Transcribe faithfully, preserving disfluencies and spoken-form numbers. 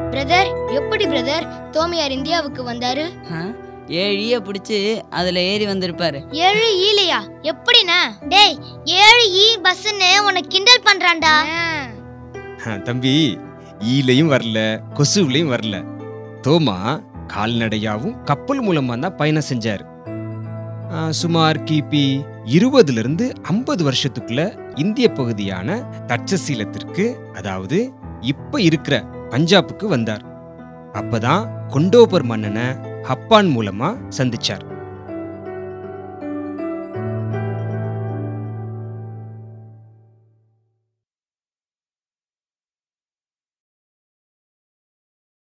Brother, எப்படி brother தோமையார் இந்தியாவுக்கு வந்தாரு? ஏழு ஈய பிடிச்சு அதுல ஏறி வந்திருப்பாரு. ஏழு ஈலையா? எப்படிண்ணா? டேய், ஏழு ஈ பஸ்ன்னு உனக்கு கிண்டல் பண்றான்டா. தம்பி, ஈலையும் வரல, கொசுவிலையும் வரல. தோமா கால்நடையாவும் கப்பல் மூலமா தான் பயணம் செஞ்சாரு. சுமார் கிபி இருபதுல இருந்து ஐம்பது வருஷத்துக்குள்ள இந்திய பகுதியான தட்சசீலத்திற்கு, அதாவது இப்ப இருக்கிற பஞ்சாபுக்கு வந்தார். அப்பதான் கொண்டோபர் மன்னனை ஹப்பான் மூலமா சந்திச்சார்.